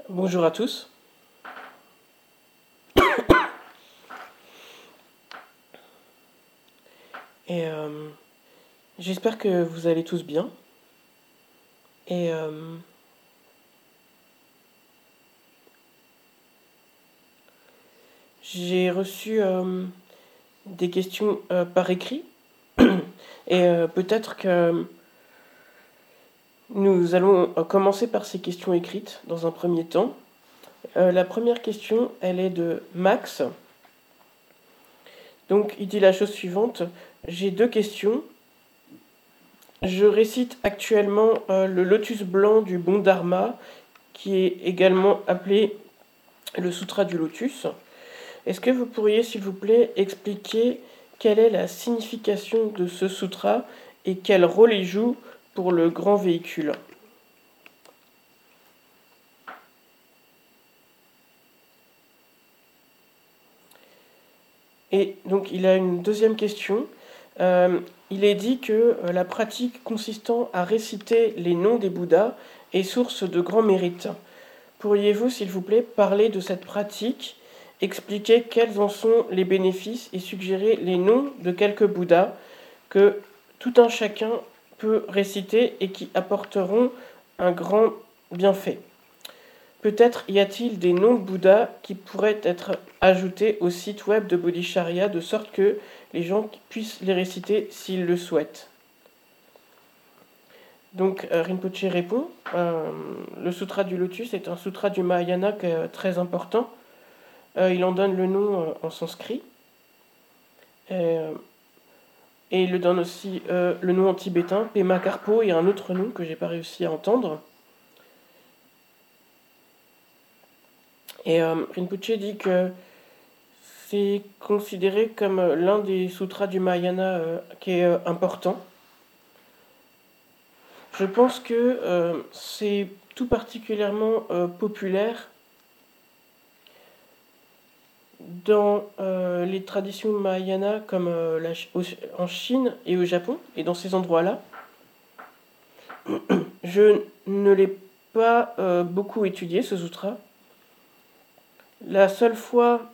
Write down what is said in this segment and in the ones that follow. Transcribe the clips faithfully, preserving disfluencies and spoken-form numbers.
Bonjour à tous. Et euh, j'espère que vous allez tous bien. Et euh, j'ai reçu euh, des questions euh, par écrit. Et euh, peut-être que nous allons euh, commencer par ces questions écrites dans un premier temps. Euh, la première question, elle est de Max. Donc il dit la chose suivante. J'ai deux questions. Je récite actuellement euh, le lotus blanc du bon dharma, qui est également appelé le sutra du lotus. Est-ce que vous pourriez, s'il vous plaît, expliquer quelle est la signification de ce sutra et quel rôle il joue pour le grand véhicule? Et donc il a une deuxième question. Euh, il est dit que euh, la pratique consistant à réciter les noms des Bouddhas est source de grand mérite. Pourriez-vous, s'il vous plaît, parler de cette pratique, expliquer quels en sont les bénéfices et suggérer les noms de quelques Bouddhas que tout un chacun peut réciter et qui apporteront un grand bienfait? Peut-être y a-t-il des noms de Bouddha qui pourraient être ajoutés au site web de Bodhicharya de sorte que les gens puissent les réciter s'ils le souhaitent. Donc euh, Rinpoche répond, euh, le sutra du lotus est un sutra du Mahayana qui est très important. Euh, il en donne le nom euh, en sanskrit. Et, euh, et il le donne aussi euh, le nom en tibétain, Pema Karpo, et un autre nom que j'ai pas réussi à entendre. Et euh, Rinpoche dit que c'est considéré comme l'un des sutras du Mahayana euh, qui est euh, important. Je pense que euh, c'est tout particulièrement euh, populaire dans euh, les traditions Mahayana comme euh, la, en Chine et au Japon, et dans ces endroits-là. Je ne l'ai pas euh, beaucoup étudié, ce sutra. La seule fois,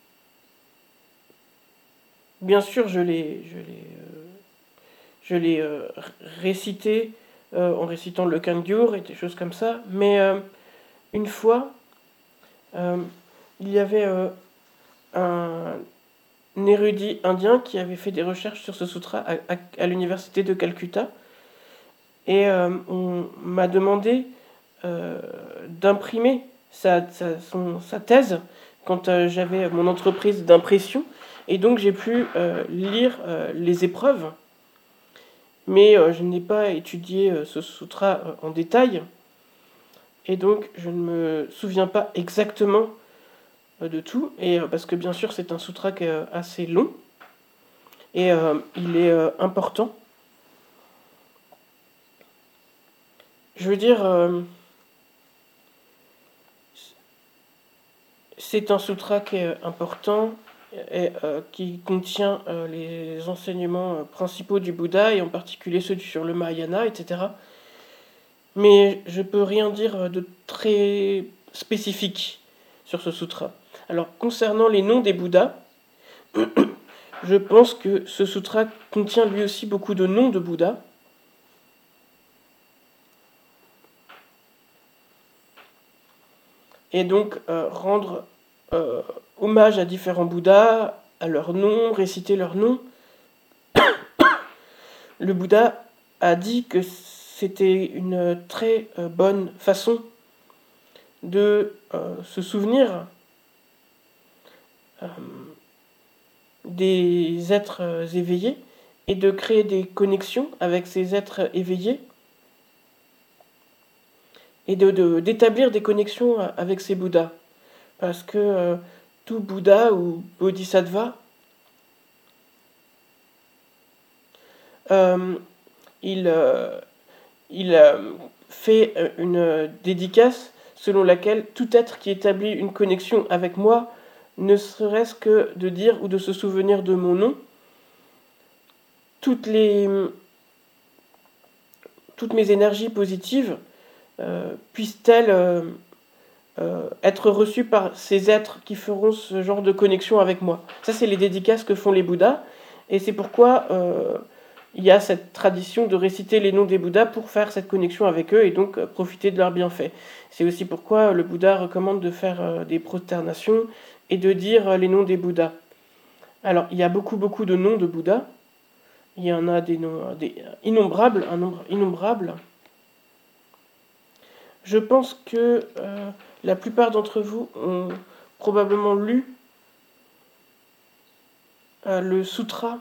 bien sûr, je l'ai, je l'ai, euh, je l'ai euh, récité euh, en récitant le Kangyur et des choses comme ça, mais euh, une fois, euh, il y avait euh, un érudit indien qui avait fait des recherches sur ce sutra à, à, à l'université de Calcutta, et euh, on m'a demandé euh, d'imprimer sa, sa, son, sa thèse quand euh, j'avais mon entreprise d'impression, et donc j'ai pu euh, lire euh, les épreuves, mais euh, je n'ai pas étudié euh, ce sutra euh, en détail, et donc je ne me souviens pas exactement euh, de tout, et euh, parce que bien sûr c'est un sutra qui est assez long, et euh, il est euh, important. Je veux dire, euh, c'est un sutra qui est important et euh, qui contient euh, les enseignements euh, principaux du Bouddha, et en particulier ceux sur le Mahayana, et cetera. Mais je peux rien dire de très spécifique sur ce sutra. Alors, concernant les noms des Bouddhas, je pense que ce sutra contient lui aussi beaucoup de noms de Bouddha. Et donc, euh, rendre euh, hommage à différents Bouddhas, à leurs noms, réciter leurs noms. Le Bouddha a dit que c'était une très euh, bonne façon de euh, se souvenir euh, des êtres euh, éveillés et de créer des connexions avec ces êtres éveillés et de, de, d'établir des connexions avec ces Bouddhas. Parce que euh, tout Bouddha ou Bodhisattva, euh, il, euh, il euh, fait une dédicace selon laquelle tout être qui établit une connexion avec moi, ne serait-ce que de dire ou de se souvenir de mon nom, toutes les toutes mes énergies positives euh, puissent-elles euh, euh, être reçu par ces êtres qui feront ce genre de connexion avec moi. Ça, c'est les dédicaces que font les Bouddhas, et c'est pourquoi euh, il y a cette tradition de réciter les noms des Bouddhas pour faire cette connexion avec eux et donc euh, profiter de leurs bienfaits. C'est aussi pourquoi le Bouddha recommande de faire euh, des prosternations et de dire euh, les noms des Bouddhas. Alors, il y a beaucoup, beaucoup de noms de Bouddha. Il y en a des noms des, innombrables, un nombre innombrable. Je pense que euh, la plupart d'entre vous ont probablement lu euh, le sutra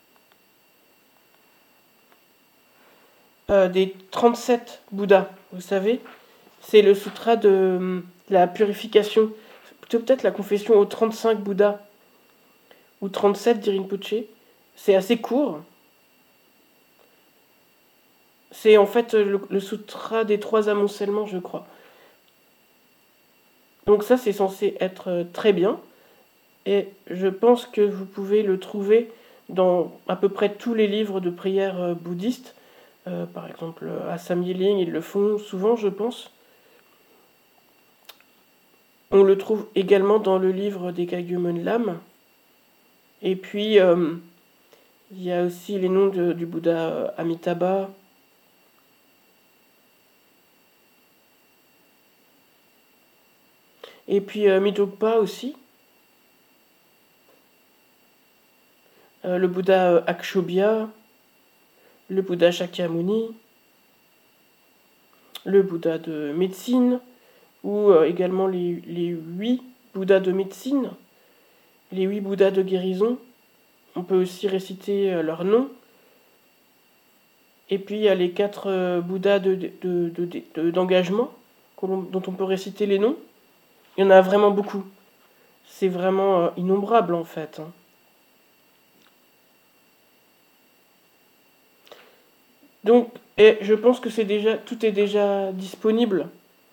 euh, des trente-sept Bouddhas. Vous savez, c'est le sutra de euh, la purification. Plutôt peut-être la confession aux trente-cinq Bouddhas. Ou trente-sept, dit Rinpoché. C'est assez court. C'est en fait le, le sutra des trois amoncellements, je crois. Donc ça, c'est censé être très bien. Et je pense que vous pouvez le trouver dans à peu près tous les livres de prière bouddhistes. Euh, par exemple, à Sam Yiling, ils le font souvent, je pense. On le trouve également dans le livre des Kagyu-mon Lam. Et puis, euh, il y a aussi les noms de, du Bouddha Amitabha. Et puis euh, Mitokpa aussi. Euh, le Bouddha euh, Akshobhya. Le Bouddha Shakyamuni. Le Bouddha de médecine. Ou euh, également les, les huit Bouddhas de médecine. Les huit Bouddhas de guérison. On peut aussi réciter euh, leurs noms. Et puis il y a les quatre euh, Bouddhas de, de, de, de, d'engagement dont on peut réciter les noms. Il y en a vraiment beaucoup. C'est vraiment euh, innombrable en fait. Hein. Donc, et je pense que c'est déjà, tout est déjà disponible.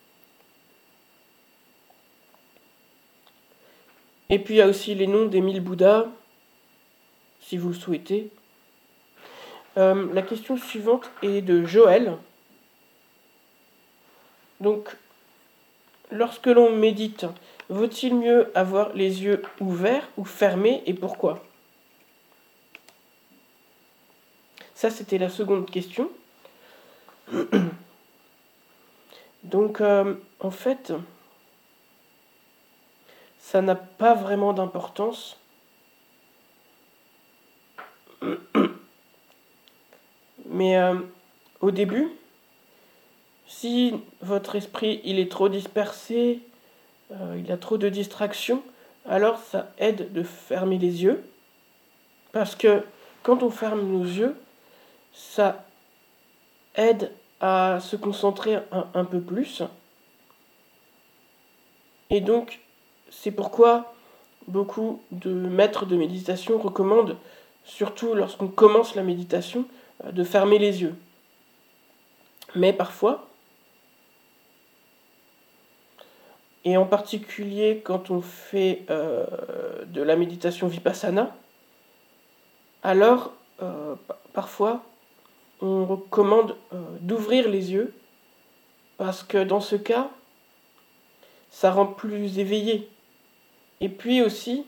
Et puis il y a aussi les noms des mille Bouddhas, si vous le souhaitez. Euh, la question suivante est de Joël. Donc, lorsque l'on médite, vaut-il mieux avoir les yeux ouverts ou fermés et pourquoi ? Ça, c'était la seconde question. Donc, euh, en fait, ça n'a pas vraiment d'importance. Mais euh, au début, si votre esprit il est trop dispersé, euh, il a trop de distractions, alors ça aide de fermer les yeux. Parce que quand on ferme nos yeux, ça aide à se concentrer un, un peu plus. Et donc, c'est pourquoi beaucoup de maîtres de méditation recommandent, surtout lorsqu'on commence la méditation, de fermer les yeux. Mais parfois, et en particulier quand on fait euh, de la méditation vipassana, alors euh, parfois on recommande euh, d'ouvrir les yeux parce que dans ce cas, ça rend plus éveillé. Et puis aussi,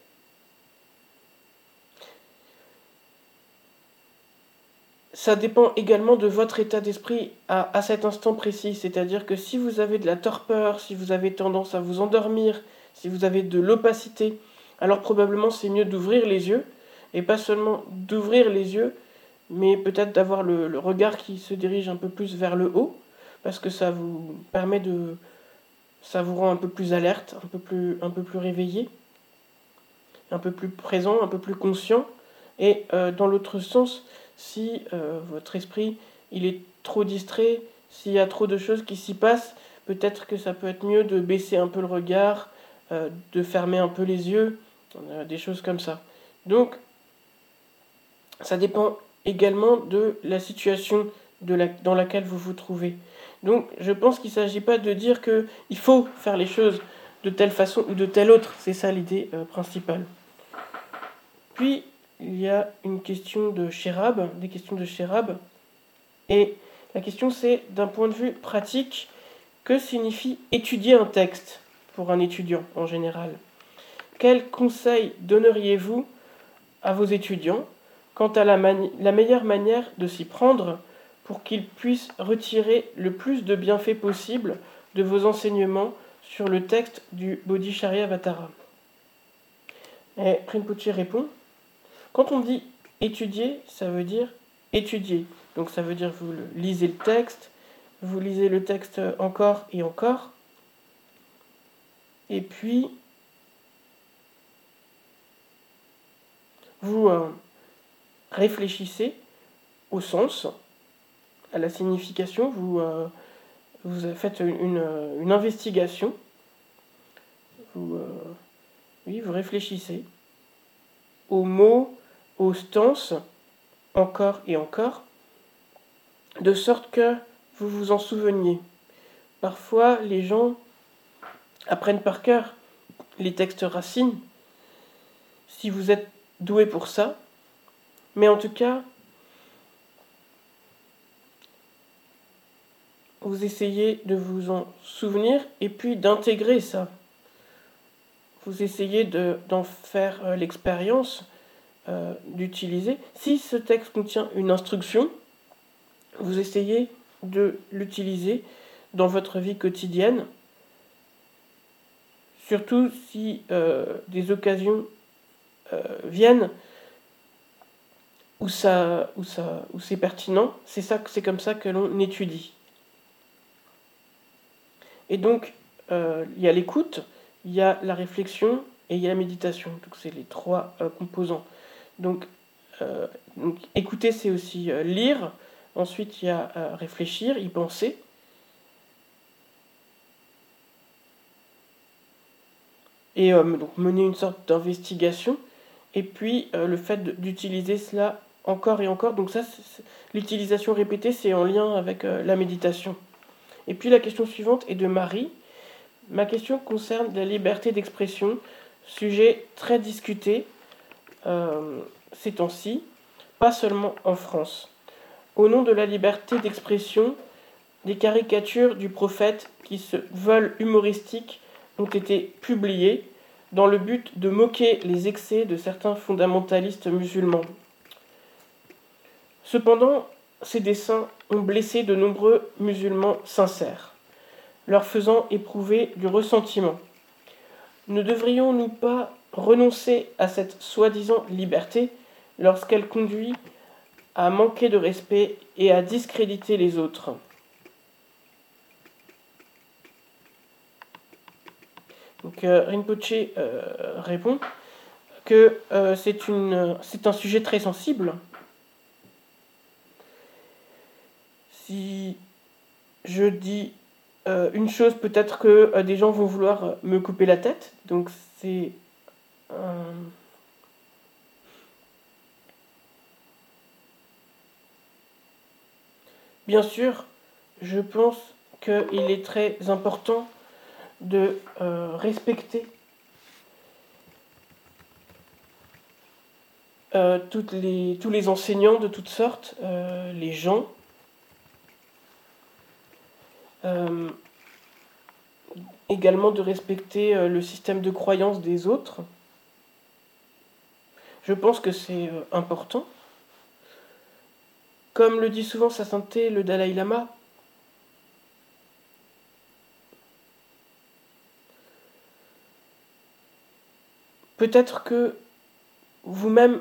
ça dépend également de votre état d'esprit à, à cet instant précis. C'est-à-dire que si vous avez de la torpeur, si vous avez tendance à vous endormir, si vous avez de l'opacité, alors probablement c'est mieux d'ouvrir les yeux. Et pas seulement d'ouvrir les yeux, mais peut-être d'avoir le, le regard qui se dirige un peu plus vers le haut, parce que ça vous permet de... ça vous rend un peu plus alerte, un peu plus, un peu plus réveillé, un peu plus présent, un peu plus conscient. Et euh, dans l'autre sens, si euh, votre esprit il est trop distrait, s'il y a trop de choses qui s'y passent, peut-être que ça peut être mieux de baisser un peu le regard, euh, de fermer un peu les yeux, euh, des choses comme ça. Donc, ça dépend également de la situation de la, dans laquelle vous vous trouvez. Donc, je pense qu'il ne s'agit pas de dire qu'il faut faire les choses de telle façon ou de telle autre. C'est ça l'idée euh, principale. Puis, il y a une question de Sherab, des questions de Sherab. Et la question, c'est, d'un point de vue pratique, Que signifie étudier un texte pour un étudiant en général? Quels conseils donneriez-vous à vos étudiants quant à la, mani- la meilleure manière de s'y prendre pour qu'ils puissent retirer le plus de bienfaits possible de vos enseignements sur le texte du Bodhicharyavatara? Et Rinpoche répond, quand on dit étudier, ça veut dire étudier. Donc ça veut dire que vous lisez le texte, vous lisez le texte encore et encore, et puis vous euh, réfléchissez au sens, à la signification, vous, euh, vous faites une, une investigation, vous, euh, oui, vous réfléchissez aux mots, aux stances, encore et encore, de sorte que vous vous en souveniez. Parfois, les gens apprennent par cœur les textes racines, si vous êtes doué pour ça, mais en tout cas, vous essayez de vous en souvenir et puis d'intégrer ça. Vous essayez de, d'en faire euh, l'expérience, euh, d'utiliser. Si ce texte contient une instruction, vous essayez de l'utiliser dans votre vie quotidienne, surtout si euh, des occasions euh, viennent où, ça, où, ça, où c'est pertinent. C'est, ça, c'est comme ça que l'on étudie. Et donc, euh, il y a l'écoute, il y a la réflexion et il y a la méditation. Donc, c'est les trois euh, composants. Donc, euh, donc, écouter, c'est aussi euh, lire. Ensuite, il y a euh, réfléchir, y penser. Et euh, donc, mener une sorte d'investigation. Et puis, euh, le fait d'utiliser cela encore et encore. Donc, ça, c'est, l'utilisation répétée, c'est en lien avec euh, la méditation. Et puis, la question suivante est de Marie. Ma question concerne la liberté d'expression, sujet très discuté euh, ces temps-ci, pas seulement en France. Au nom de la liberté d'expression, des caricatures du prophète qui se veulent humoristiques ont été publiées dans le but de moquer les excès de certains fondamentalistes musulmans. Cependant, ces dessins ont blessé de nombreux musulmans sincères, leur faisant éprouver du ressentiment. Ne devrions-nous pas renoncer à cette soi-disant liberté lorsqu'elle conduit à manquer de respect et à discréditer les autres? Donc euh, Rinpoche euh, répond que euh, c'est, une, c'est un sujet très sensible. Si je dis euh, une chose, peut-être que euh, des gens vont vouloir me couper la tête. Donc c'est euh, bien sûr, je pense qu'il est très important de euh, respecter euh, toutes les, tous les enseignants de toutes sortes, euh, les gens, euh, également de respecter euh, le système de croyance des autres. Je pense que c'est euh, important. Comme le dit souvent Sa Sainteté le Dalai Lama, peut-être que vous-même,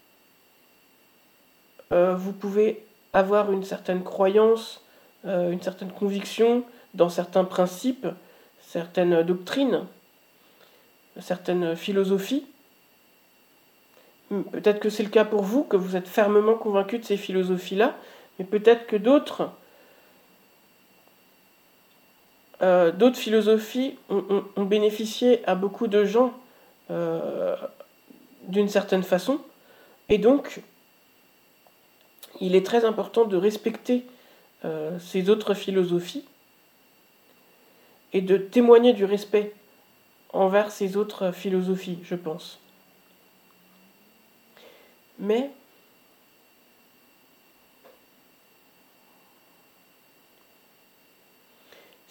euh, vous pouvez avoir une certaine croyance, euh, une certaine conviction dans certains principes, certaines doctrines, certaines philosophies. Peut-être que c'est le cas pour vous, que vous êtes fermement convaincu de ces philosophies-là, mais peut-être que d'autres, euh, d'autres philosophies ont, ont, ont bénéficié à beaucoup de gens euh, d'une certaine façon, et donc il est très important de respecter euh, ces autres philosophies et de témoigner du respect envers ces autres philosophies, je pense. Mais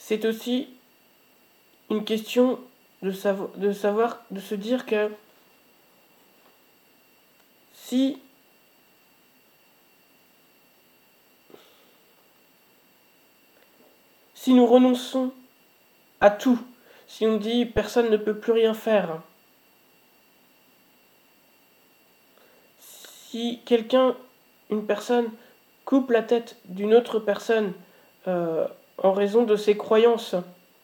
c'est aussi une question de, savo- de savoir, de se dire que si, si nous renonçons à tout, si on dit personne ne peut plus rien faire, si quelqu'un, une personne, coupe la tête d'une autre personne euh, en raison de ses croyances,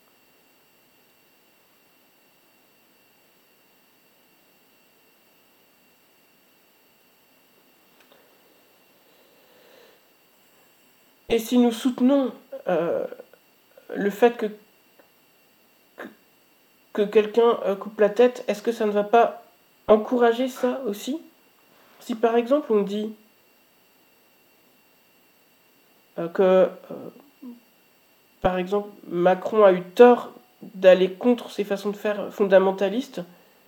et si nous soutenons euh, le fait que, que, que quelqu'un euh, coupe la tête, est-ce que ça ne va pas encourager ça aussi? Si par exemple on dit euh, que, euh, par exemple, Macron a eu tort d'aller contre ces façons de faire fondamentalistes,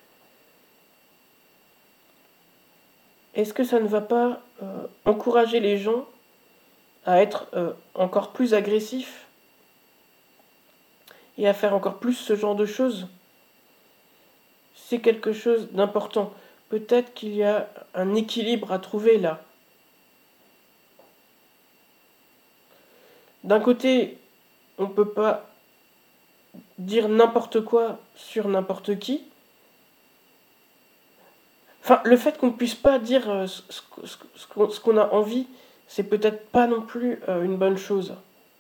est-ce que ça ne va pas euh, encourager les gens à être euh, encore plus agressifs et à faire encore plus ce genre de choses? C'est quelque chose d'important. Peut-être qu'il y a un équilibre à trouver là. D'un côté, on ne peut pas dire n'importe quoi sur n'importe qui. Enfin, le fait qu'on ne puisse pas dire euh, ce, ce, ce qu'on a envie, c'est peut-être pas non plus euh, une bonne chose.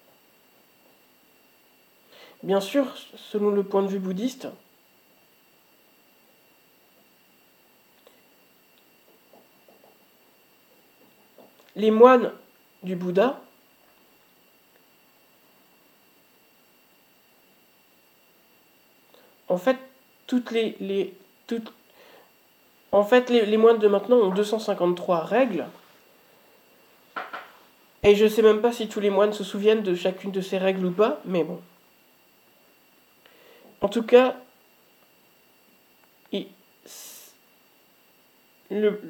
Bien sûr, selon le point de vue bouddhiste, les moines du Bouddha en fait, toutes les, les toutes, en fait, les, les moines de maintenant ont deux cent cinquante-trois règles. Et je ne sais même pas si tous les moines se souviennent de chacune de ces règles ou pas, mais bon. En tout cas, il, le, le,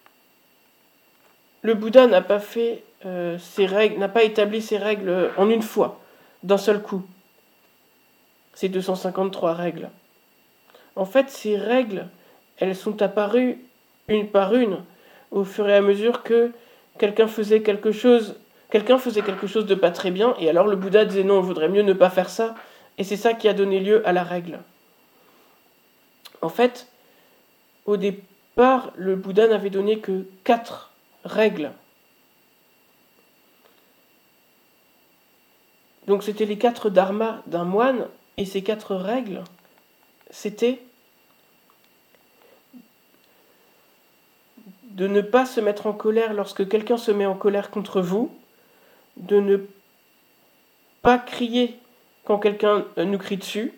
le Bouddha n'a pas fait euh, ses règles, n'a pas établi ses règles en une fois, d'un seul coup. Ces deux cent cinquante-trois règles. En fait, ces règles, elles sont apparues une par une au fur et à mesure que quelqu'un faisait quelque chose, quelqu'un faisait quelque chose de pas très bien, et alors le Bouddha disait non, il vaudrait mieux ne pas faire ça, et c'est ça qui a donné lieu à la règle. En fait, au départ, le Bouddha n'avait donné que quatre règles. Donc c'était les quatre dharmas d'un moine, et ces quatre règles, c'était de ne pas se mettre en colère lorsque quelqu'un se met en colère contre vous, de ne pas crier quand quelqu'un nous crie dessus,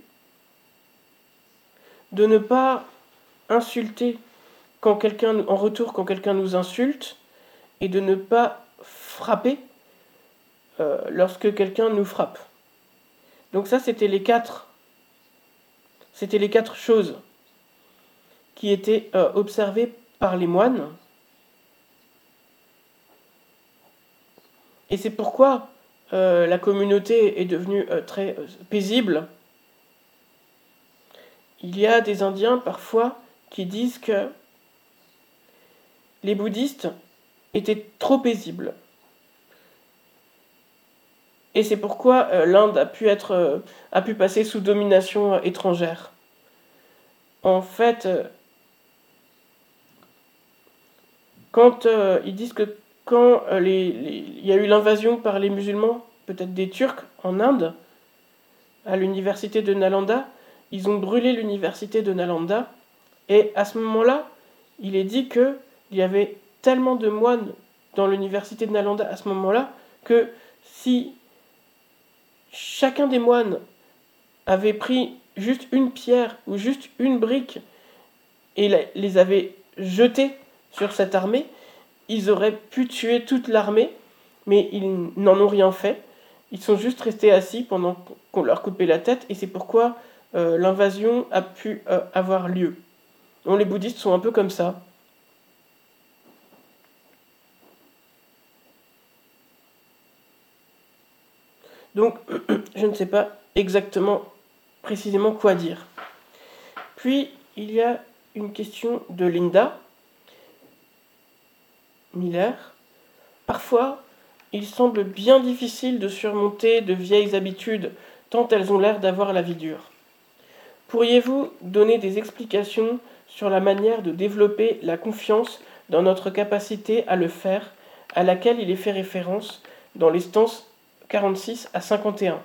de ne pas insulter quand quelqu'un, en retour quand quelqu'un nous insulte, et de ne pas frapper euh, lorsque quelqu'un nous frappe. Donc ça, c'était les quatre, c'était les quatre choses qui étaient euh, observées par les moines. Et c'est pourquoi euh, la communauté est devenue euh, très euh, paisible. Il y a des Indiens parfois qui disent que les bouddhistes étaient trop paisibles. Et c'est pourquoi euh, l'Inde a pu être, euh, a pu passer sous domination euh, étrangère. En fait, euh, quand euh, ils disent que quand euh, les, les, il y a eu l'invasion par les musulmans, peut-être des Turcs, en Inde, à l'université de Nalanda, ils ont brûlé l'université de Nalanda, et à ce moment-là, il est dit qu'il y avait tellement de moines dans l'université de Nalanda à ce moment-là, que si chacun des moines avait pris juste une pierre ou juste une brique et les avait jetés sur cette armée, ils auraient pu tuer toute l'armée, mais ils n'en ont rien fait. Ils sont juste restés assis pendant qu'on leur coupait la tête, et c'est pourquoi euh, l'invasion a pu euh, avoir lieu. Donc les bouddhistes sont un peu comme ça. Donc, je ne sais pas exactement, précisément quoi dire. Puis, il y a une question de Linda Miller. Parfois, il semble bien difficile de surmonter de vieilles habitudes, tant elles ont l'air d'avoir la vie dure. Pourriez-vous donner des explications sur la manière de développer la confiance dans notre capacité à le faire, à laquelle il est fait référence dans les stances quarante-six à cinquante et un?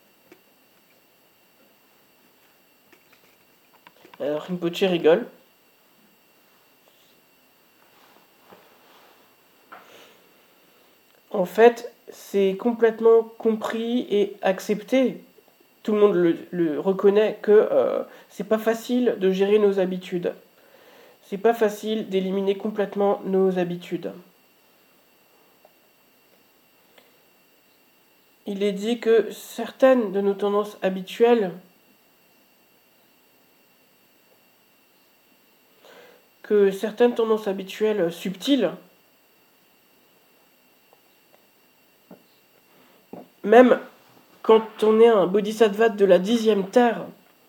Alors Rinpoche rigole. En fait, c'est complètement compris et accepté. Tout le monde le, le reconnaît que euh, c'est pas facile de gérer nos habitudes. C'est pas facile d'éliminer complètement nos habitudes. Il est dit que certaines de nos tendances habituelles, que certaines tendances habituelles subtiles, même quand on est un bodhisattva de la dixième terre,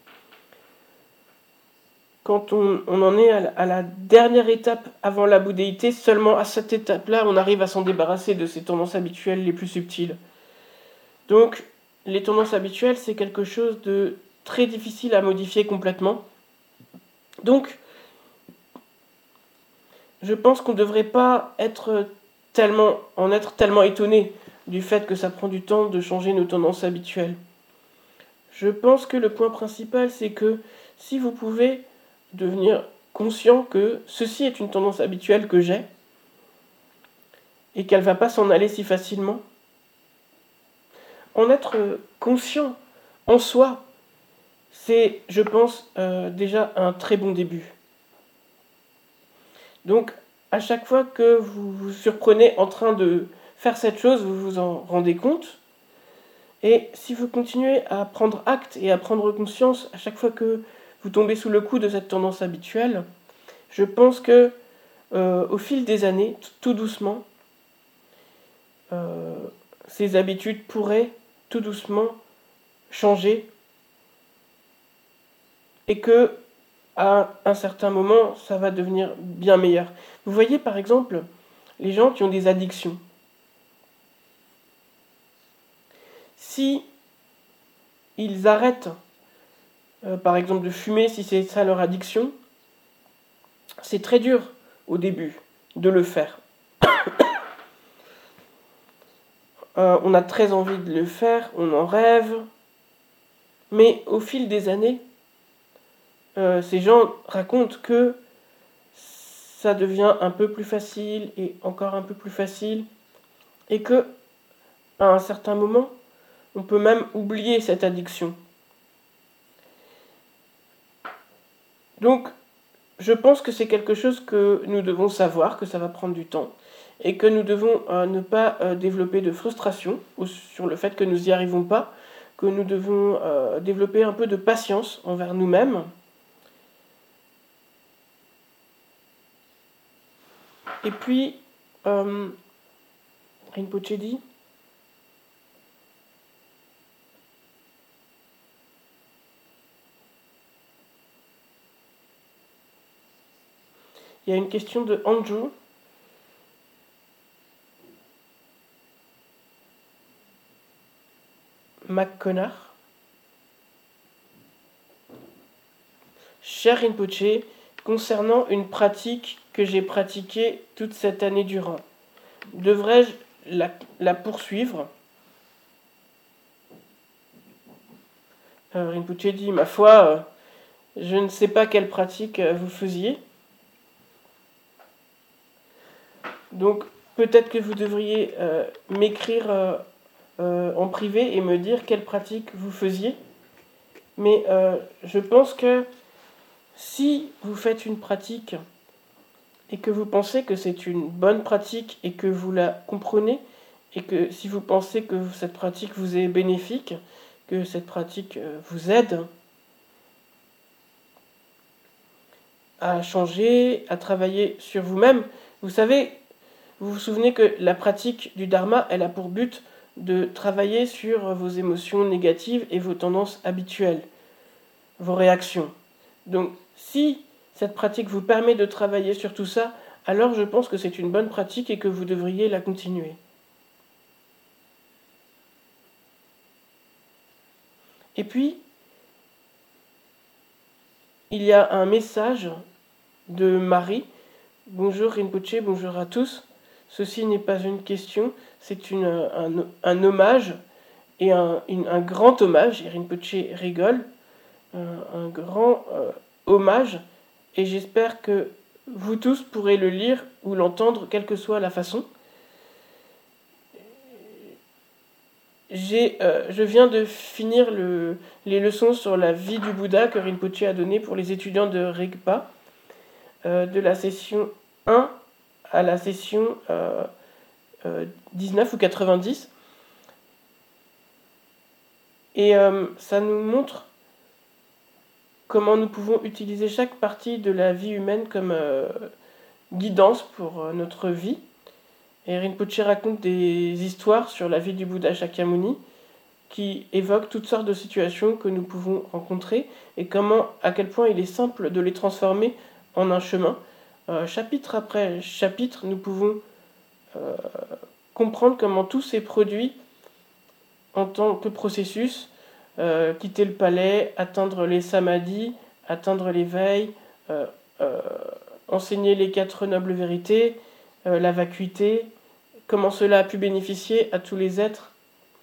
quand on, on en est à la, à la dernière étape avant la bouddhéité, seulement à cette étape-là, on arrive à s'en débarrasser de ces tendances habituelles les plus subtiles. Donc, les tendances habituelles, c'est quelque chose de très difficile à modifier complètement. Donc, je pense qu'on ne devrait pas être tellement, en être tellement étonné du fait que ça prend du temps de changer nos tendances habituelles. Je pense que le point principal, c'est que si vous pouvez devenir conscient que ceci est une tendance habituelle que j'ai et qu'elle ne va pas s'en aller si facilement, en être conscient en soi, c'est, je pense, euh, déjà un très bon début. Donc, à chaque fois que vous vous surprenez en train de faire cette chose, vous vous en rendez compte. Et si vous continuez à prendre acte et à prendre conscience à chaque fois que vous tombez sous le coup de cette tendance habituelle, je pense que euh, au fil des années, tout doucement, euh, ces habitudes pourraient tout doucement changer et que à un certain moment, ça va devenir bien meilleur. Vous voyez par exemple les gens qui ont des addictions. Si ils arrêtent, euh, par exemple, de fumer, si c'est ça leur addiction, c'est très dur au début de le faire. euh, on a très envie de le faire, on en rêve, mais au fil des années, euh, ces gens racontent que ça devient un peu plus facile et encore un peu plus facile, et que à un certain moment, on peut même oublier cette addiction. Donc, je pense que c'est quelque chose que nous devons savoir, que ça va prendre du temps, et que nous devons euh, ne pas euh, développer de frustration sur le fait que nous n'y arrivons pas, que nous devons euh, développer un peu de patience envers nous-mêmes. Et puis, euh, Rinpoche dit, il y a une question de Andrew. McConnor. Cher Rinpoche, concernant une pratique que j'ai pratiquée toute cette année durant, devrais-je la, la poursuivre? euh, Rinpoche dit, ma foi, euh, je ne sais pas quelle pratique euh, vous faisiez. Donc peut-être que vous devriez euh, m'écrire euh, euh, en privé et me dire quelle pratique vous faisiez. Mais euh, je pense que si vous faites une pratique et que vous pensez que c'est une bonne pratique et que vous la comprenez, et que si vous pensez que cette pratique vous est bénéfique, que cette pratique vous aide à changer, à travailler sur vous-même, vous savez, vous vous souvenez que la pratique du Dharma, elle a pour but de travailler sur vos émotions négatives et vos tendances habituelles, vos réactions. Donc, si cette pratique vous permet de travailler sur tout ça, alors je pense que c'est une bonne pratique et que vous devriez la continuer. Et puis, il y a un message de Marie. Bonjour Rinpoche, bonjour à tous. Ceci n'est pas une question, c'est une, un, un hommage, et un, une, un grand hommage, et Rinpoche rigole, un, un grand euh, hommage, et j'espère que vous tous pourrez le lire ou l'entendre, quelle que soit la façon. J'ai, euh, je viens de finir le, les leçons sur la vie du Bouddha que Rinpoche a donné pour les étudiants de Rigpa, euh, de la session un à la session euh, euh, dix-neuf ou quatre-vingt-dix. Et euh, ça nous montre comment nous pouvons utiliser chaque partie de la vie humaine comme euh, guidance pour euh, notre vie. Et Rinpoche raconte des histoires sur la vie du Bouddha Shakyamuni qui évoquent toutes sortes de situations que nous pouvons rencontrer et comment, à quel point il est simple de les transformer en un chemin. Euh, chapitre après chapitre, nous pouvons euh, comprendre comment tout s'est produit en tant que processus, euh, quitter le palais, atteindre les samadhis, atteindre l'éveil, euh, euh, enseigner les quatre nobles vérités, euh, la vacuité, comment cela a pu bénéficier à tous les êtres,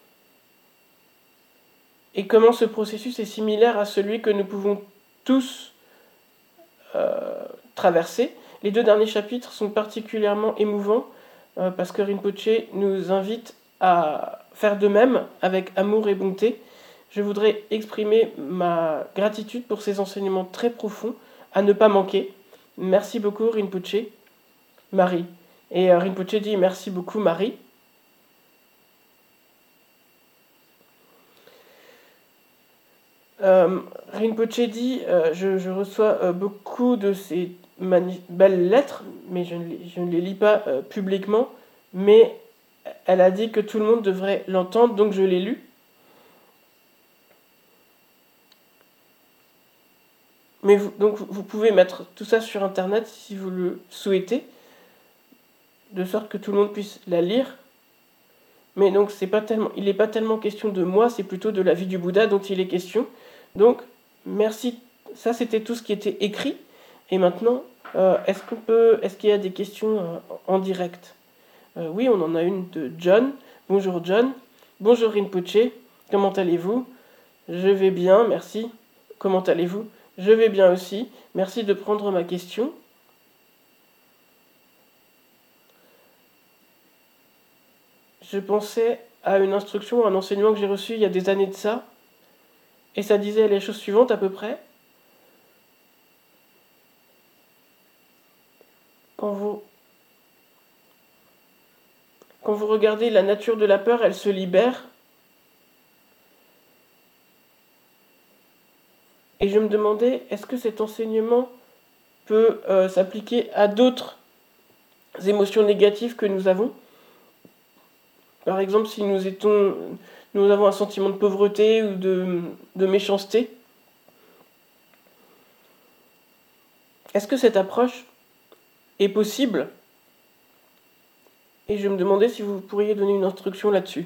et comment ce processus est similaire à celui que nous pouvons tous euh, traverser. Les deux derniers chapitres sont particulièrement émouvants euh, parce que Rinpoche nous invite à faire de même avec amour et bonté. Je voudrais exprimer ma gratitude pour ces enseignements très profonds à ne pas manquer. Merci beaucoup Rinpoche, Marie. Et euh, Rinpoche dit merci beaucoup Marie. Euh, Rinpoche dit euh, je, je reçois euh, beaucoup de ces mani- belles lettres, mais je ne les, je ne les lis pas euh, publiquement, mais elle a dit que tout le monde devrait l'entendre, donc je l'ai lu. Mais vous, donc vous pouvez mettre tout ça sur internet si vous le souhaitez, de sorte que tout le monde puisse la lire. Mais donc c'est pas tellement, il n'est pas tellement question de moi, c'est plutôt de la vie du Bouddha dont il est question. Donc merci, ça c'était tout ce qui était écrit. Et maintenant, euh, est-ce qu'on peut, est-ce qu'il y a des questions euh, en direct? euh, Oui, on en a une de John. Bonjour John. Bonjour Rinpoche. Comment allez-vous? Je vais bien, merci. Comment allez-vous? Je vais bien aussi. Merci de prendre ma question. Je pensais à une instruction, à un enseignement que j'ai reçu il y a des années de ça. Et ça disait les choses suivantes à peu près. Quand vous, quand vous regardez la nature de la peur, elle se libère. Et je me demandais, est-ce que cet enseignement peut euh, s'appliquer à d'autres émotions négatives que nous avons? Par exemple, si nous, étons, nous avons un sentiment de pauvreté ou de, de méchanceté, est-ce que cette approche est possible? Et je me demandais si vous pourriez donner une instruction là-dessus.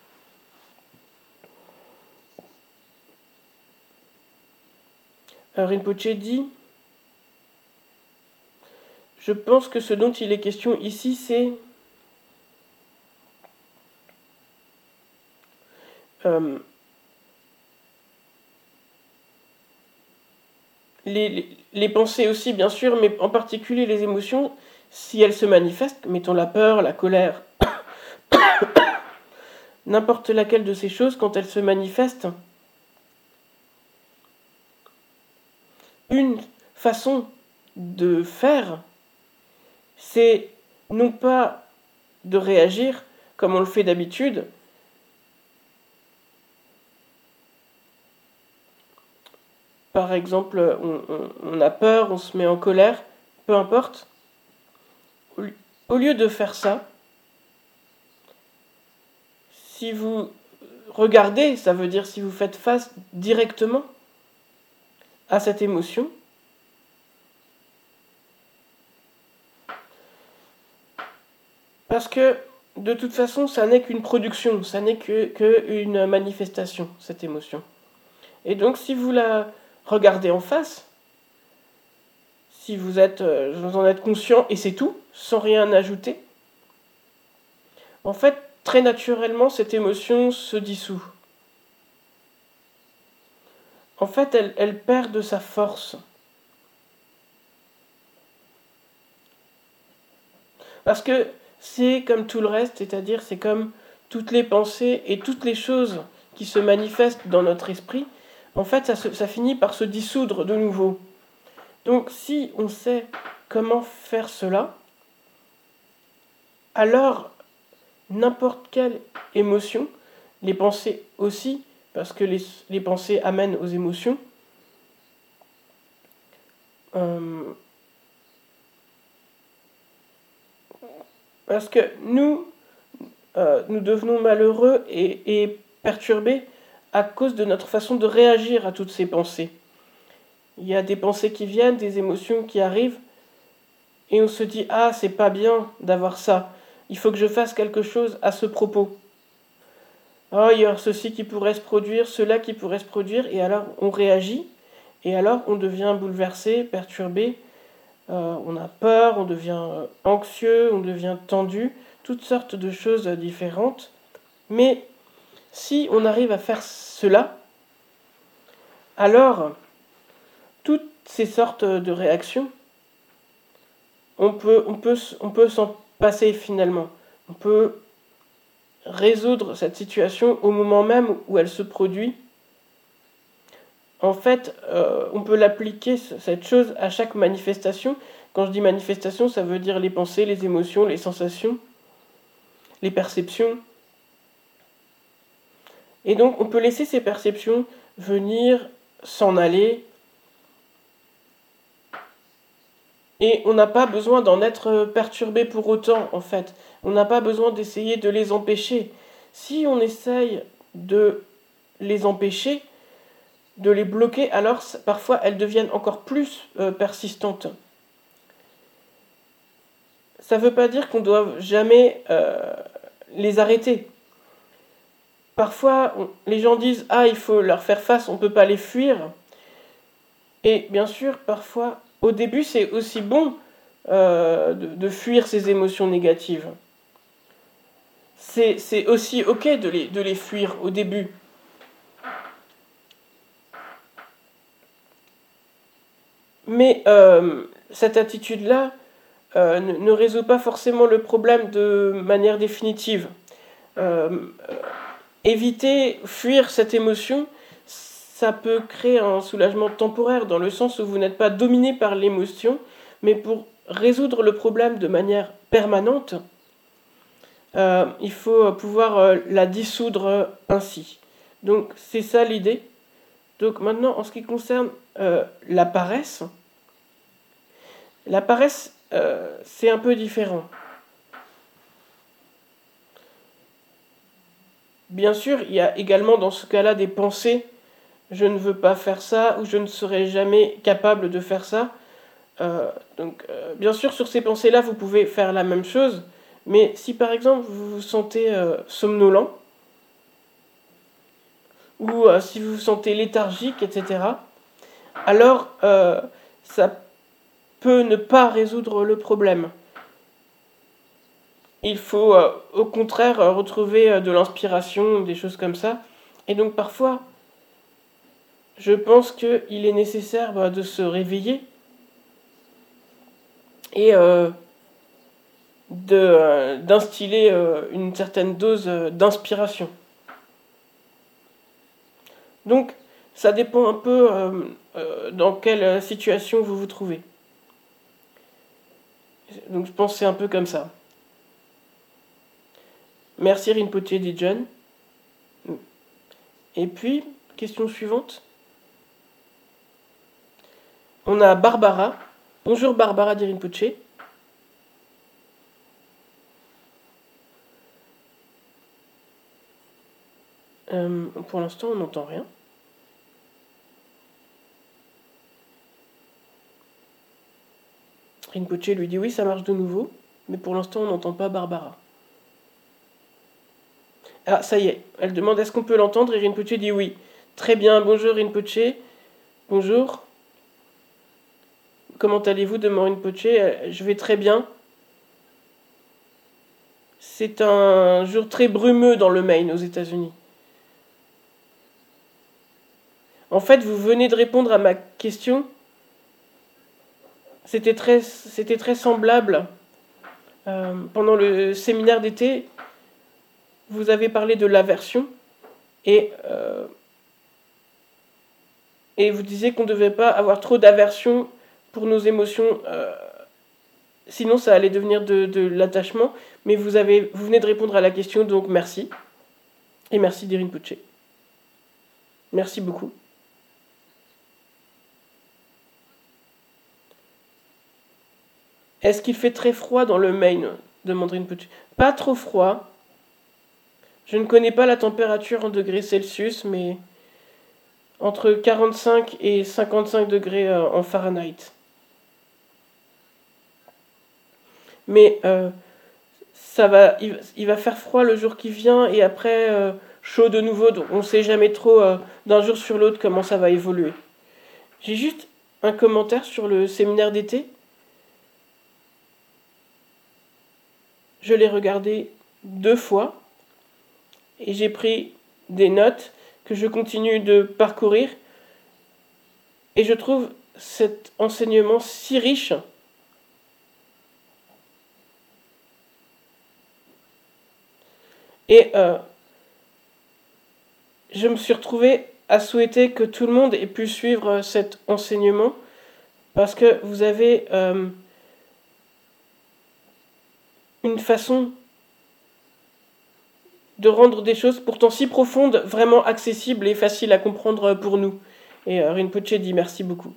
Alors, Rinpoche dit, je pense que ce dont il est question ici, c'est euh, les, les, les pensées aussi, bien sûr, mais en particulier les émotions, si elles se manifestent, mettons la peur, la colère, n'importe laquelle de ces choses, quand elles se manifestent, une façon de faire, c'est non pas de réagir comme on le fait d'habitude, par exemple, on, on, on a peur, on se met en colère, peu importe. Au lieu de faire ça, si vous regardez, ça veut dire si vous faites face directement à cette émotion, parce que de toute façon, ça n'est qu'une production, ça n'est que, que une manifestation, cette émotion. Et donc, si vous la regardez en face, si vous, êtes, vous en êtes conscient et c'est tout, sans rien ajouter, en fait, très naturellement, cette émotion se dissout. En fait, elle, elle perd de sa force. Parce que c'est comme tout le reste, c'est-à-dire c'est comme toutes les pensées et toutes les choses qui se manifestent dans notre esprit, en fait, ça, se, ça finit par se dissoudre de nouveau. Donc, si on sait comment faire cela, alors n'importe quelle émotion, les pensées aussi, parce que les, les pensées amènent aux émotions, euh, parce que nous, euh, nous devenons malheureux et, et perturbés à cause de notre façon de réagir à toutes ces pensées. Il y a des pensées qui viennent, des émotions qui arrivent, et on se dit « Ah, c'est pas bien d'avoir ça, il faut que je fasse quelque chose à ce propos. » Oh, il y a ceci qui pourrait se produire, cela qui pourrait se produire, et alors on réagit, et alors on devient bouleversé, perturbé, euh, on a peur, on devient anxieux, on devient tendu, toutes sortes de choses différentes. Mais si on arrive à faire cela, alors toutes ces sortes de réactions, on peut, on peut, on peut s'en passer finalement. On peut résoudre cette situation au moment même où elle se produit. En fait, euh, on peut l'appliquer, cette chose, à chaque manifestation. Quand je dis manifestation, ça veut dire les pensées, les émotions, les sensations, les perceptions. Et donc, on peut laisser ces perceptions venir, s'en aller, et on n'a pas besoin d'en être perturbé pour autant, en fait. On n'a pas besoin d'essayer de les empêcher. Si on essaye de les empêcher, de les bloquer, alors parfois elles deviennent encore plus euh, persistantes. Ça ne veut pas dire qu'on ne doit jamais euh, les arrêter. Parfois, on, les gens disent « Ah, il faut leur faire face, on ne peut pas les fuir ». Et bien sûr, parfois, au début, c'est aussi bon euh, de, de fuir ces émotions négatives. C'est, c'est aussi ok de les, de les fuir au début. Mais euh, cette attitude-là euh, ne, ne résout pas forcément le problème de manière définitive. Euh, euh, éviter, fuir cette émotion, ça peut créer un soulagement temporaire dans le sens où vous n'êtes pas dominé par l'émotion, mais pour résoudre le problème de manière permanente, euh, il faut pouvoir euh, la dissoudre ainsi. Donc c'est ça l'idée. Donc maintenant, en ce qui concerne euh, la paresse, la paresse, euh, c'est un peu différent. Bien sûr, il y a également dans ce cas-là des pensées « je ne veux pas faire ça » ou « je ne serai jamais capable de faire ça ». Euh, donc, euh, bien sûr, sur ces pensées-là, vous pouvez faire la même chose, mais si par exemple vous vous sentez euh, somnolent, ou euh, si vous vous sentez léthargique, et cetera, alors euh, ça peut ne pas résoudre le problème. Il faut euh, au contraire euh, retrouver euh, de l'inspiration, des choses comme ça. Et donc parfois, je pense qu'il est nécessaire bah, de se réveiller et euh, de, euh, d'instiller euh, une certaine dose euh, d'inspiration. Donc, ça dépend un peu euh, euh, dans quelle situation vous vous trouvez. Donc, je pense que c'est un peu comme ça. Merci Rinpoche, dit John. Et puis, question suivante. On a Barbara. Bonjour Barbara, dit Rinpoche. Euh, pour l'instant, on n'entend rien. Rinpoche lui dit oui, ça marche de nouveau, mais pour l'instant, on n'entend pas Barbara. Ah, ça y est, elle demande est-ce qu'on peut l'entendre et Rinpoche dit oui. Très bien, bonjour Rinpoche. Bonjour. Comment allez-vous demande Rinpoche. Je vais très bien. C'est un jour très brumeux dans le Maine, aux États-Unis. En fait, vous venez de répondre à ma question. C'était très, c'était très semblable. Euh, pendant le séminaire d'été, vous avez parlé de l'aversion et, euh, et vous disiez qu'on ne devait pas avoir trop d'aversion pour nos émotions, euh, sinon ça allait devenir de, de l'attachement. Mais vous, avez, vous venez de répondre à la question, donc merci. Et merci Rinpoche. Merci beaucoup. Est-ce qu'il fait très froid dans le Maine demande Rinpoche. Pas trop froid. Je ne connais pas la température en degrés Celsius, mais entre quarante-cinq et cinquante-cinq degrés en Fahrenheit. Mais euh, ça va, il, il va faire froid le jour qui vient et après euh, chaud de nouveau. Donc on ne sait jamais trop euh, d'un jour sur l'autre comment ça va évoluer. J'ai juste un commentaire sur le séminaire d'été. Je l'ai regardé deux fois et j'ai pris des notes que je continue de parcourir. Et je trouve cet enseignement si riche. Et euh, je me suis retrouvée à souhaiter que tout le monde ait pu suivre cet enseignement parce que vous avez euh, une façon de rendre des choses pourtant si profondes, vraiment accessibles et faciles à comprendre pour nous. Et euh, Rinpoche dit merci beaucoup.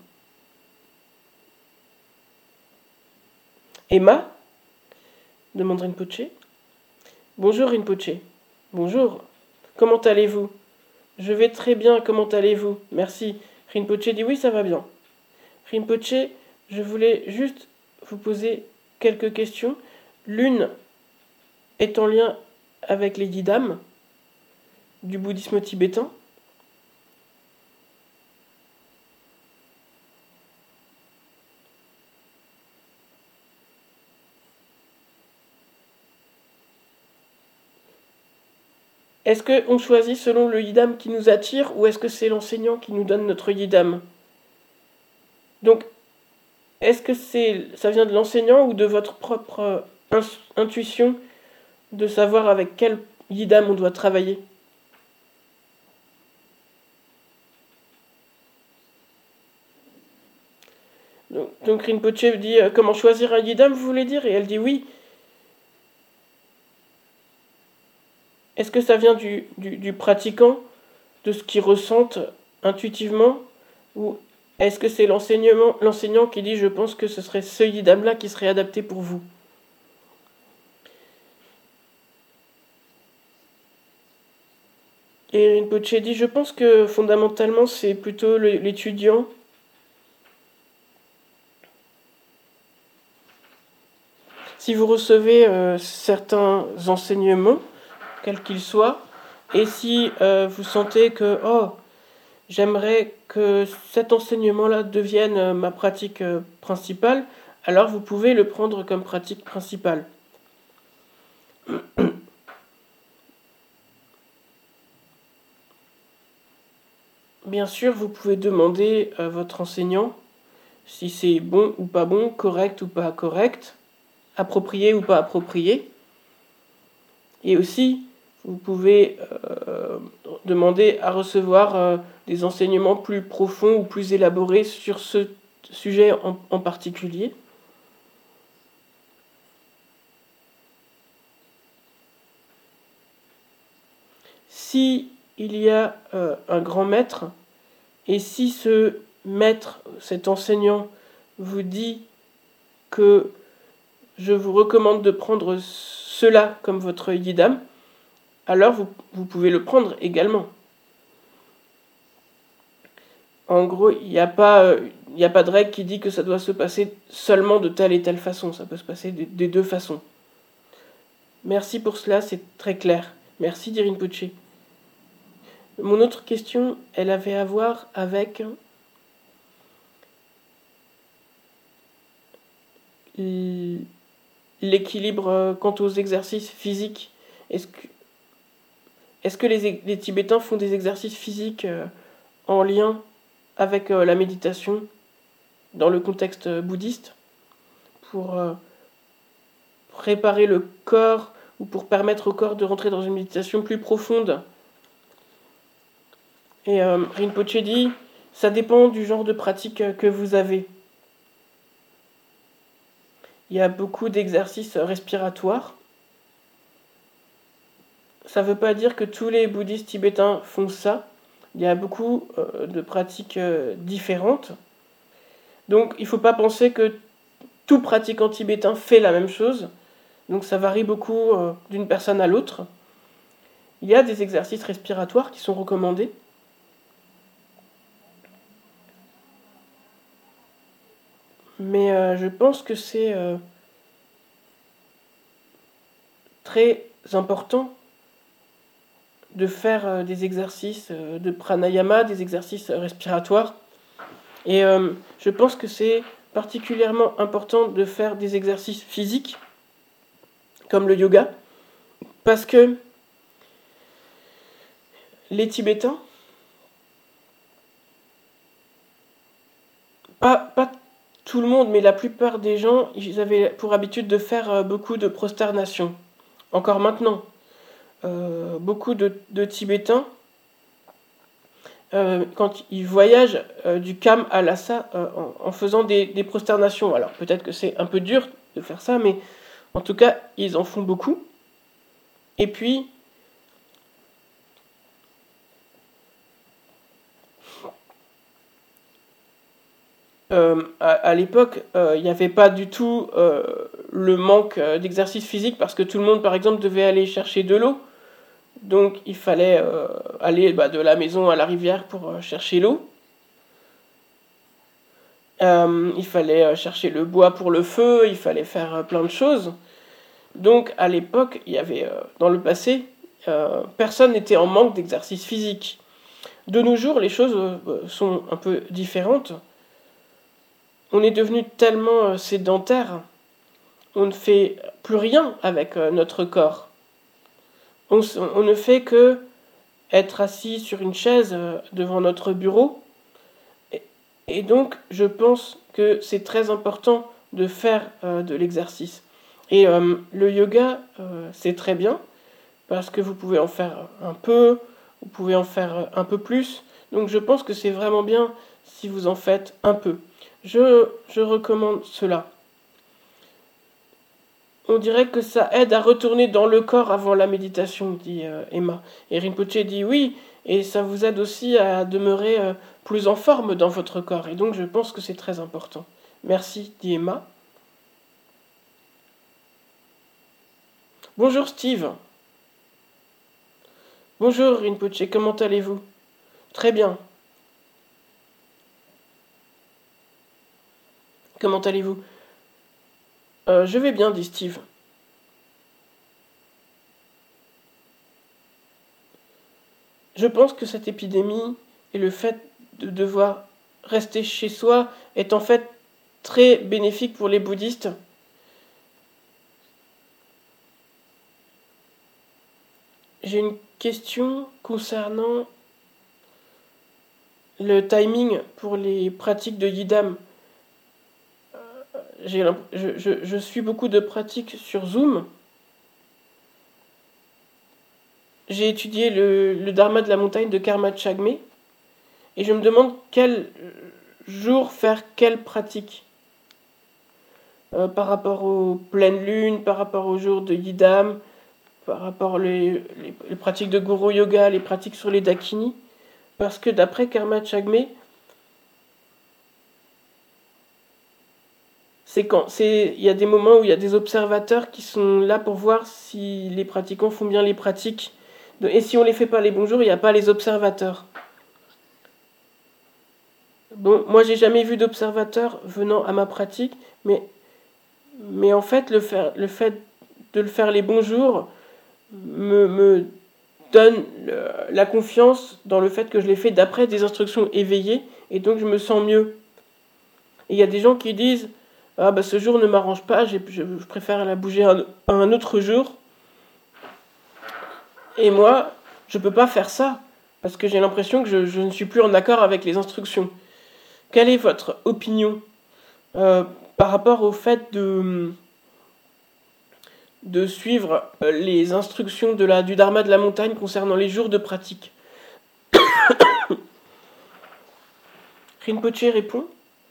Emma demande Rinpoche. Bonjour Rinpoche. Bonjour. Comment allez-vous? Je vais très bien, comment allez-vous? Merci. Rinpoche dit oui, ça va bien. Rinpoche, je voulais juste vous poser quelques questions. L'une est en lien avec les yidam du bouddhisme tibétain. Est-ce qu'on choisit selon le yidam qui nous attire ou est-ce que c'est l'enseignant qui nous donne notre yidam? Donc, est-ce que c'est, ça vient de l'enseignant ou de votre propre intuition de savoir avec quel yidam on doit travailler? Donc, donc Rinpoche dit euh, comment choisir un yidam, vous voulez dire? Et elle dit oui. Est-ce que ça vient du, du, du pratiquant, de ce qu'il ressente intuitivement, ou est-ce que c'est l'enseignement, l'enseignant qui dit je pense que ce serait ce yidam-là qui serait adapté pour vous? Et Rinpoche dit je pense que fondamentalement c'est plutôt l'étudiant. Si vous recevez euh, certains enseignements, quels qu'ils soient, et si euh, vous sentez que oh, j'aimerais que cet enseignement-là devienne euh, ma pratique euh, principale, alors vous pouvez le prendre comme pratique principale. Bien sûr, vous pouvez demander à votre enseignant si c'est bon ou pas bon, correct ou pas correct, approprié ou pas approprié. Et aussi, vous pouvez euh, demander à recevoir euh, des enseignements plus profonds ou plus élaborés sur ce sujet en, en particulier. Si il y a euh, un grand maître, et si ce maître, cet enseignant, vous dit que je vous recommande de prendre cela comme votre yidam, alors vous, vous pouvez le prendre également. En gros, il n'y a pas, euh, il n'y a pas de règle qui dit que ça doit se passer seulement de telle et telle façon. Ça peut se passer des, des deux façons. Merci pour cela, c'est très clair. Merci, dit Rinpoché. Mon autre question, elle avait à voir avec l'équilibre quant aux exercices physiques. Est-ce que, est-ce que les, les Tibétains font des exercices physiques euh, en lien avec euh, la méditation dans le contexte bouddhiste pour euh, préparer le corps ou pour permettre au corps de rentrer dans une méditation plus profonde? Et euh, Rinpoché dit, ça dépend du genre de pratique que vous avez. Il y a beaucoup d'exercices respiratoires. Ça ne veut pas dire que tous les bouddhistes tibétains font ça. Il y a beaucoup euh, de pratiques euh, différentes. Donc il ne faut pas penser que tout pratiquant tibétain fait la même chose. Donc ça varie beaucoup euh, d'une personne à l'autre. Il y a des exercices respiratoires qui sont recommandés. Mais euh, je pense que c'est euh, très important de faire euh, des exercices euh, de pranayama, des exercices respiratoires. Et euh, je pense que c'est particulièrement important de faire des exercices physiques, comme le yoga, parce que les Tibétains, pas, pas tout le monde, mais la plupart des gens, ils avaient pour habitude de faire beaucoup de prosternation. Encore maintenant, euh, beaucoup de, de Tibétains, euh, quand ils voyagent euh, du Kham à Lhasa euh, en, en faisant des, des prosternations, alors peut-être que c'est un peu dur de faire ça, mais en tout cas, ils en font beaucoup. Et puis, Euh, à, à l'époque, euh, il n'y avait pas du tout euh, le manque euh, d'exercice physique parce que tout le monde, par exemple, devait aller chercher de l'eau. Donc, il fallait euh, aller bah, de la maison à la rivière pour euh, chercher l'eau. Euh, il fallait euh, chercher le bois pour le feu, il fallait faire euh, plein de choses. Donc, à l'époque, il y avait, euh, dans le passé, euh, personne n'était en manque d'exercice physique. De nos jours, les choses euh, sont un peu différentes. On est devenu tellement sédentaire, on ne fait plus rien avec notre corps. On, on ne fait que être assis sur une chaise devant notre bureau. Et, et donc, je pense que c'est très important de faire euh, de l'exercice. Et euh, le yoga, euh, c'est très bien, parce que vous pouvez en faire un peu, vous pouvez en faire un peu plus. Donc je pense que c'est vraiment bien si vous en faites un peu. Je, je recommande cela. On dirait que ça aide à retourner dans le corps avant la méditation, dit euh, Emma. Et Rinpoché dit oui, et ça vous aide aussi à demeurer euh, plus en forme dans votre corps. Et donc je pense que c'est très important. Merci, dit Emma. Bonjour Steve. Bonjour Rinpoché, comment allez-vous? Très bien. Comment allez-vous? euh, Je vais bien, dit Steve. Je pense que cette épidémie et le fait de devoir rester chez soi est en fait très bénéfique pour les bouddhistes. J'ai une question concernant le timing pour les pratiques de Yidam. J'ai, je, je, je suis beaucoup de pratiques sur Zoom. J'ai étudié le, le Dharma de la montagne de Karma Chagme et je me demande quel jour faire quelle pratique. Euh, par rapport aux pleines lunes, par rapport aux jours de Yidam, par rapport aux les, les, les pratiques de Guru Yoga, les pratiques sur les Dakini. Parce que d'après Karma Chagme, c'est quand c'est il y a des moments où il y a des observateurs qui sont là pour voir si les pratiquants font bien les pratiques Et si on ne les fait pas les bonjours, il n'y a pas les observateurs. Bon, moi, j'ai jamais vu d'observateur venant à ma pratique, mais, mais en fait, le, faire, le fait de le faire les bonjours me, me donne le, la confiance dans le fait que je l'ai fait d'après des instructions éveillées, et donc je me sens mieux. Et il y a des gens qui disent « Ah, bah ce jour ne m'arrange pas, je, je préfère la bouger à un, à un autre jour. » Et moi, je peux pas faire ça, parce que j'ai l'impression que je, je ne suis plus en accord avec les instructions. Quelle est votre opinion euh, par rapport au fait de, de suivre les instructions de la, du Dharma de la montagne concernant les jours de pratique? Rinpoche répond.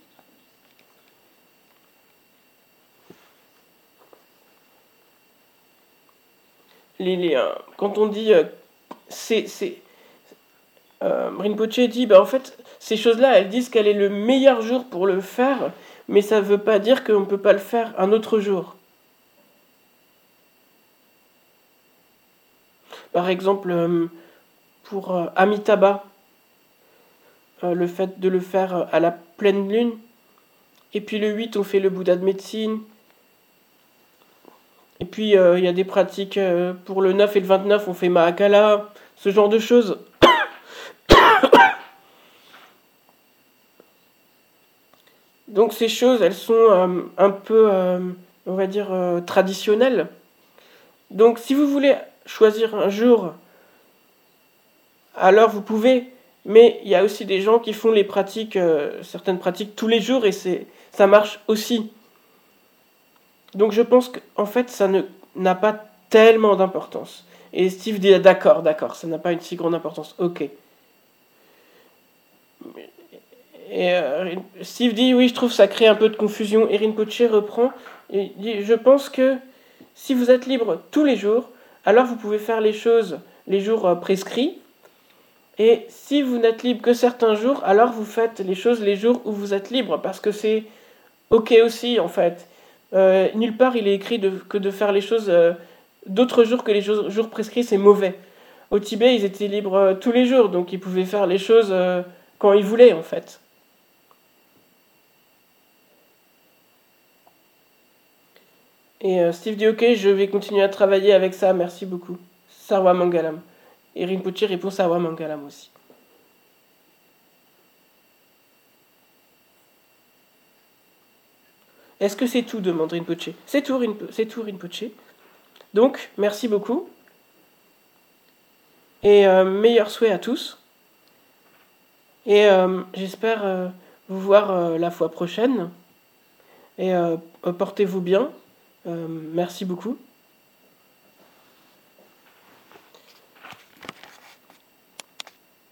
Les, les, euh, quand on dit euh, c'est, c'est euh, Rinpoche dit bah en fait ces choses-là elles disent quel est le meilleur jour pour le faire, mais ça ne veut pas dire qu'on ne peut pas le faire un autre jour. Par exemple euh, pour euh, Amitabha, euh, le fait de le faire à la pleine lune, et puis le huit on fait le Bouddha de médecine. Et puis, il euh, y a des pratiques euh, pour le neuf et le vingt-neuf, on fait Mahakala, ce genre de choses. Donc, ces choses, elles sont euh, un peu, euh, on va dire, euh, traditionnelles. Donc, si vous voulez choisir un jour, alors vous pouvez. Mais il y a aussi des gens qui font les pratiques, euh, certaines pratiques tous les jours, et c'est, ça marche aussi. Donc je pense qu'en fait, ça ne, n'a pas tellement d'importance. Et Steve dit, d'accord, d'accord, ça n'a pas une si grande importance. Ok. Et euh, Steve dit, oui, je trouve que ça crée un peu de confusion. Et Rinpoche reprend, et dit, je pense que si vous êtes libre tous les jours, alors vous pouvez faire les choses les jours euh, prescrits. Et si vous n'êtes libre que certains jours, alors vous faites les choses les jours où vous êtes libre, parce que c'est ok aussi, en fait. Euh, nulle part il est écrit de, que de faire les choses euh, d'autres jours que les jours, jours prescrits, c'est mauvais. Au Tibet, ils étaient libres euh, tous les jours, donc ils pouvaient faire les choses euh, quand ils voulaient, en fait. Et euh, Steve dit ok, je vais continuer à travailler avec ça, merci beaucoup. Sarwa Mangalam. Et Rinpoche répond Sarwa Mangalam aussi. Est-ce que c'est tout, demande Rinpoche. C'est tout, Rinpo- c'est tout, Rinpoche. Donc, merci beaucoup. Et euh, meilleurs souhaits à tous. Et euh, j'espère euh, vous voir euh, la fois prochaine. Et euh, portez-vous bien. Euh, merci beaucoup.